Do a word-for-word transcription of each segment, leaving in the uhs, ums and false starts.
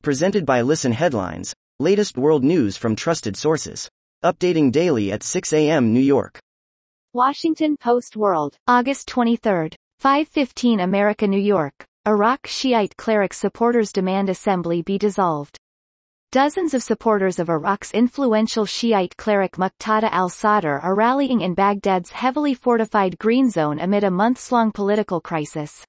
Presented by Listen Headlines, latest world news from trusted sources. Updating daily at six a m New York. Washington Post World. August twenty-third. five fifteen America, New York. Iraq Shiite cleric supporters demand assembly be dissolved. Dozens of supporters of Iraq's influential Shiite cleric Muqtada al-Sadr are rallying in Baghdad's heavily fortified Green Zone amid a months-long political crisis.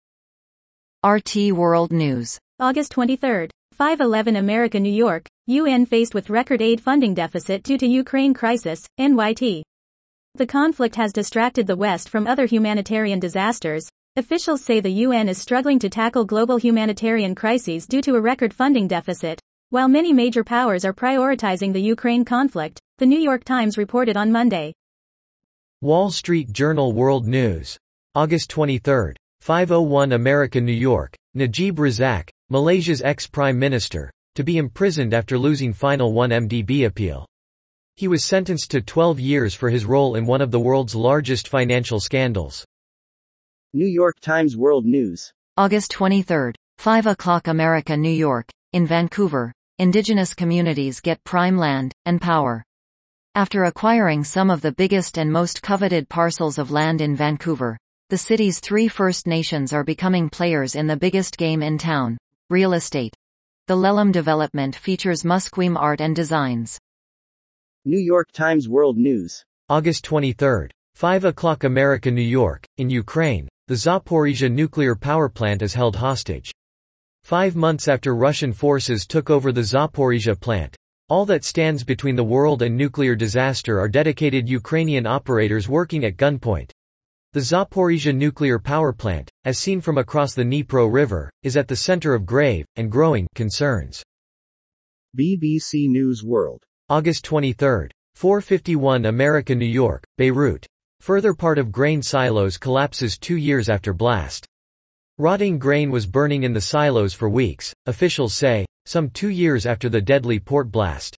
R T World News. August twenty-third. five eleven America, New York. U N faced with record aid funding deficit due to Ukraine crisis, N Y T. The conflict has distracted the West from other humanitarian disasters. Officials say the U N is struggling to tackle global humanitarian crises due to a record funding deficit. While many major powers are prioritizing the Ukraine conflict, the New York Times reported on Monday. Wall Street Journal World News. August twenty-third. five oh one America, New York. Najib Razak, Malaysia's ex-prime minister, to be imprisoned after losing final one M D B appeal. He was sentenced to twelve years for his role in one of the world's largest financial scandals. New York Times World News. August twenty-third. five o'clock America, New York. In Vancouver, Indigenous communities get prime land and power. After acquiring some of the biggest and most coveted parcels of land in Vancouver, the city's three First Nations are becoming players in the biggest game in town: real estate. The Lelum development features Musqueam art and designs. New York Times World News. August twenty-third. five o'clock America, New York. In Ukraine, the Zaporizhzhia nuclear power plant is held hostage. Five months after Russian forces took over the Zaporizhzhia plant, all that stands between the world and nuclear disaster are dedicated Ukrainian operators working at gunpoint. The Zaporizhzhia nuclear power plant, as seen from across the Dnipro River, is at the center of grave and growing concerns. B B C News World. August twenty-third. four fifty-one America, New York. Beirut. Further part of grain silos collapses two years after blast. Rotting grain was burning in the silos for weeks, officials say, some two years after the deadly port blast.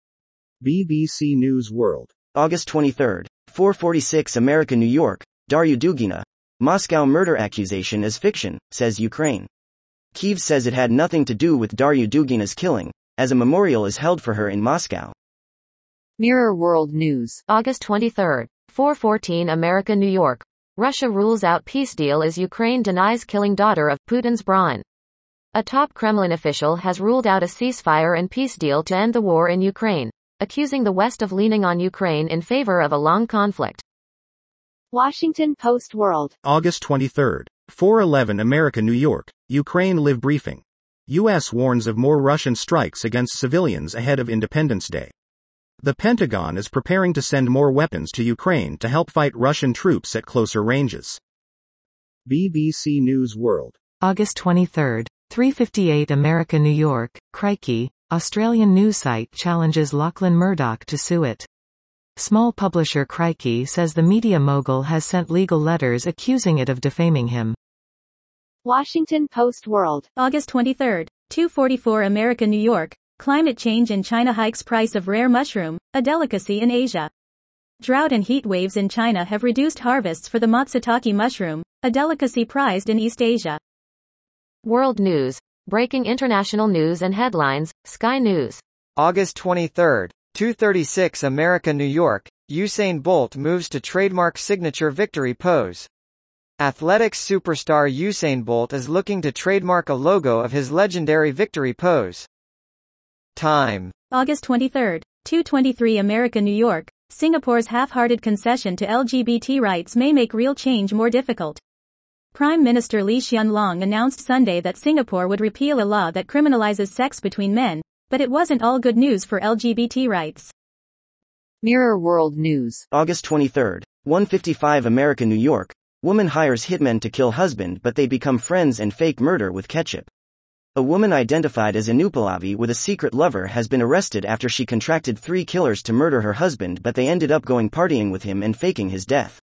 B B C News World. August twenty-third. four forty-six America, New York. Darya Dugina. Moscow murder accusation is fiction, says Ukraine. Kyiv says it had nothing to do with Darya Dugina's killing, as a memorial is held for her in Moscow. Mirror World News. August twenty-third. four fourteen America, New York. Russia rules out peace deal as Ukraine denies killing daughter of Putin's brawn. A top Kremlin official has ruled out a ceasefire and peace deal to end the war in Ukraine, accusing the West of leaning on Ukraine in favor of a long conflict. Washington Post World. August twenty-third. four eleven America, New York. Ukraine live briefing. U S warns of more Russian strikes against civilians ahead of Independence Day. The Pentagon is preparing to send more weapons to Ukraine to help fight Russian troops at closer ranges. B B C News World. August twenty-third. three fifty-eight America, New York. Crikey, Australian news site challenges Lachlan Murdoch to sue it. Small publisher Crikey says the media mogul has sent legal letters accusing it of defaming him. Washington Post World. August twenty-third. two forty-four America, New York. Climate change in China hikes price of rare mushroom, a delicacy in Asia. Drought and heat waves in China have reduced harvests for the matsutake mushroom, a delicacy prized in East Asia. World News. Breaking international news and headlines, Sky News. August twenty-third. two thirty-six America, New York. Usain Bolt moves to trademark signature victory pose. Athletics superstar Usain Bolt is looking to trademark a logo of his legendary victory pose. Time. August twenty-third. two twenty-three America, New York. Singapore's half-hearted concession to L G B T rights may make real change more difficult. Prime Minister Lee Hsien Loong announced Sunday that Singapore would repeal a law that criminalizes sex between men, but it wasn't all good news for L G B T rights. Mirror World News. August twenty-third. one fifty-five America, New York. Woman hires hitmen to kill husband but they become friends and fake murder with ketchup. A woman identified as Anupalavi with a secret lover has been arrested after she contracted three killers to murder her husband but they ended up going partying with him and faking his death.